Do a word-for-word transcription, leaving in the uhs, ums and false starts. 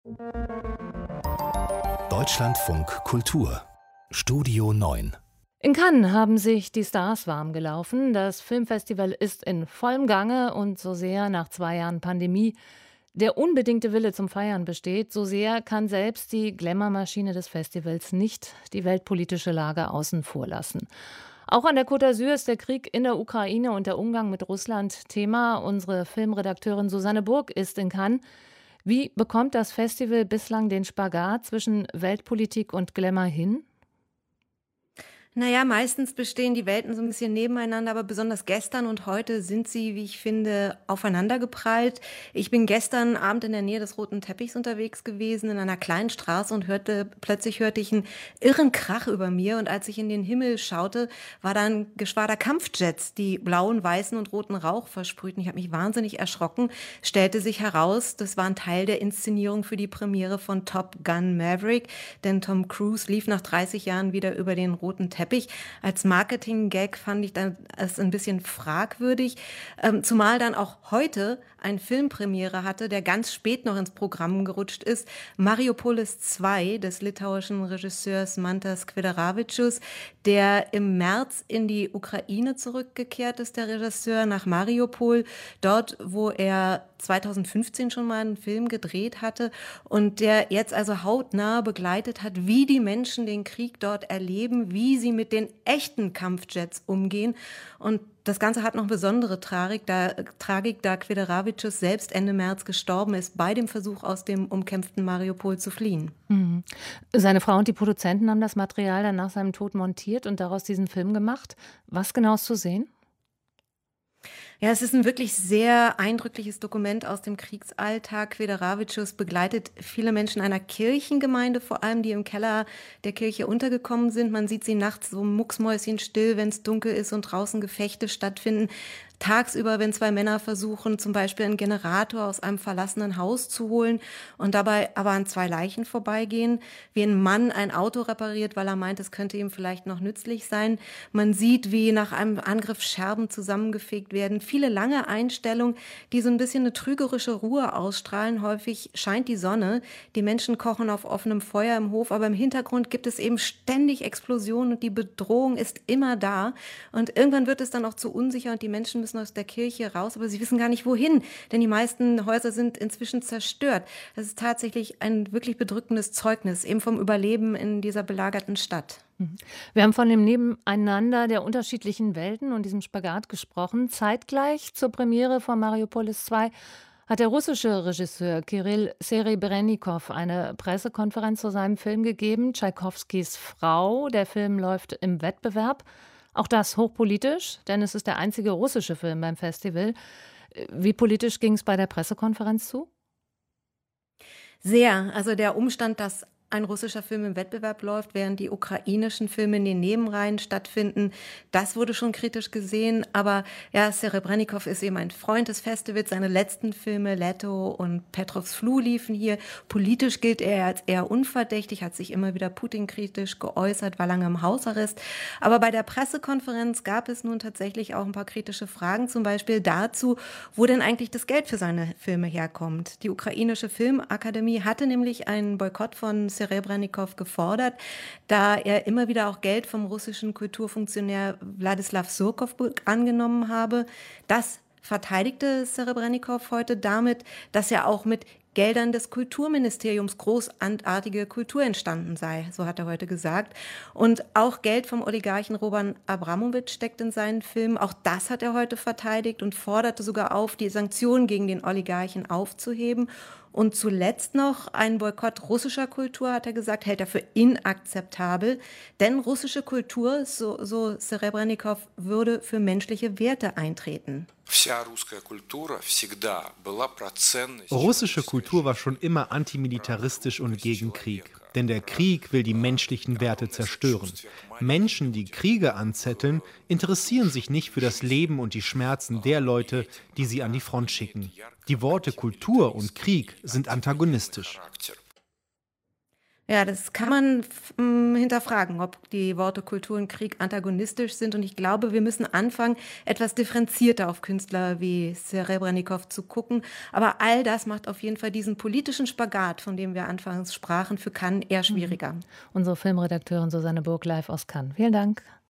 Deutschlandfunk Kultur Studio neun. In Cannes haben sich die Stars warm gelaufen. Das Filmfestival ist in vollem Gange und so sehr nach zwei Jahren Pandemie der unbedingte Wille zum Feiern besteht, so sehr kann selbst die Glamour-Maschine des Festivals nicht die weltpolitische Lage außen vor lassen. Auch an der Côte d'Azur ist der Krieg in der Ukraine und der Umgang mit Russland Thema. Unsere Filmredakteurin Susanne Burg ist in Cannes. Wie bekommt das Festival bislang den Spagat zwischen Weltpolitik und Glamour hin? Naja, meistens bestehen die Welten so ein bisschen nebeneinander, aber besonders gestern und heute sind sie, wie ich finde, aufeinandergeprallt. Ich bin gestern Abend in der Nähe des Roten Teppichs unterwegs gewesen, in einer kleinen Straße und hörte, plötzlich hörte ich einen irren Krach über mir. Und als ich in den Himmel schaute, war da ein Geschwader Kampfjets, die blauen, weißen und roten Rauch versprühten. Ich habe mich wahnsinnig erschrocken. Stellte sich heraus, das war ein Teil der Inszenierung für die Premiere von Top Gun Maverick, denn Tom Cruise lief nach dreißig Jahren wieder über den roten Teppich. Als Marketing-Gag fand ich das ein bisschen fragwürdig, zumal dann auch heute ein Filmpremiere hatte, der ganz spät noch ins Programm gerutscht ist. Mariupolis zwei des litauischen Regisseurs Mantas Kvedaravičius, der im März in die Ukraine zurückgekehrt ist, der Regisseur, nach Mariupol, dort, wo er zweitausendfünfzehn schon mal einen Film gedreht hatte und der jetzt also hautnah begleitet hat, wie die Menschen den Krieg dort erleben, wie sie mit den echten Kampfjets umgehen. Und das Ganze hat noch besondere Tragik, da, Tragik, da Kvedaravičius selbst Ende März gestorben ist, bei dem Versuch, aus dem umkämpften Mariupol zu fliehen. Mhm. Seine Frau und die Produzenten haben das Material dann nach seinem Tod montiert und daraus diesen Film gemacht. Was genau ist zu sehen? Ja, es ist ein wirklich sehr eindrückliches Dokument aus dem Kriegsalltag. Kvedaravičius begleitet viele Menschen einer Kirchengemeinde, vor allem die im Keller der Kirche untergekommen sind. Man sieht sie nachts so mucksmäuschenstill, wenn es dunkel ist und draußen Gefechte stattfinden. Tagsüber, wenn zwei Männer versuchen, zum Beispiel einen Generator aus einem verlassenen Haus zu holen und dabei aber an zwei Leichen vorbeigehen, wie ein Mann ein Auto repariert, weil er meint, es könnte ihm vielleicht noch nützlich sein. Man sieht, wie nach einem Angriff Scherben zusammengefegt werden. Viele lange Einstellungen, die so ein bisschen eine trügerische Ruhe ausstrahlen. Häufig scheint die Sonne. Die Menschen kochen auf offenem Feuer im Hof, aber im Hintergrund gibt es eben ständig Explosionen und die Bedrohung ist immer da. Und irgendwann wird es dann auch zu unsicher und die Menschen müssen aus der Kirche raus, aber sie wissen gar nicht wohin, denn die meisten Häuser sind inzwischen zerstört. Das ist tatsächlich ein wirklich bedrückendes Zeugnis eben vom Überleben in dieser belagerten Stadt. Wir haben von dem Nebeneinander der unterschiedlichen Welten und diesem Spagat gesprochen. Zeitgleich zur Premiere von Mariupolis zwei hat der russische Regisseur Kirill Serebrennikov eine Pressekonferenz zu seinem Film gegeben, Tschaikowskis Frau. Der Film läuft im Wettbewerb. Auch das hochpolitisch, denn es ist der einzige russische Film beim Festival. Wie politisch ging es bei der Pressekonferenz zu? Sehr. Also der Umstand, dass ein russischer Film im Wettbewerb läuft, während die ukrainischen Filme in den Nebenreihen stattfinden. Das wurde schon kritisch gesehen, aber ja, Serebrennikov ist eben ein Freund des Festivals. Seine letzten Filme, Leto und Petrovs Fluh, liefen hier. Politisch gilt er als eher unverdächtig, hat sich immer wieder Putin-kritisch geäußert, war lange im Hausarrest. Aber bei der Pressekonferenz gab es nun tatsächlich auch ein paar kritische Fragen, zum Beispiel dazu, wo denn eigentlich das Geld für seine Filme herkommt. Die ukrainische Filmakademie hatte nämlich einen Boykott von Serebrennikov gefordert, da er immer wieder auch Geld vom russischen Kulturfunktionär Wladislaw Surkow angenommen habe. Das verteidigte Serebrennikov heute damit, dass er auch mit Geldern des Kulturministeriums großartige Kultur entstanden sei, so hat er heute gesagt. Und auch Geld vom Oligarchen Roman Abramowitsch steckt in seinen Filmen. Auch das hat er heute verteidigt und forderte sogar auf, die Sanktionen gegen den Oligarchen aufzuheben. Und zuletzt noch ein Boykott russischer Kultur, hat er gesagt, hält er für inakzeptabel. Denn russische Kultur, so, so Serebrennikov, würde für menschliche Werte eintreten. Russische Kultur war schon immer antimilitaristisch und gegen Krieg. Denn der Krieg will die menschlichen Werte zerstören. Menschen, die Kriege anzetteln, interessieren sich nicht für das Leben und die Schmerzen der Leute, die sie an die Front schicken. Die Worte Kultur und Krieg sind antagonistisch. Ja, das kann man f- hinterfragen, ob die Worte Kultur und Krieg antagonistisch sind. Und ich glaube, wir müssen anfangen, etwas differenzierter auf Künstler wie Serebrennikov zu gucken. Aber all das macht auf jeden Fall diesen politischen Spagat, von dem wir anfangs sprachen, für Cannes eher schwieriger. Unsere Filmredakteurin Susanne Burg live aus Cannes. Vielen Dank.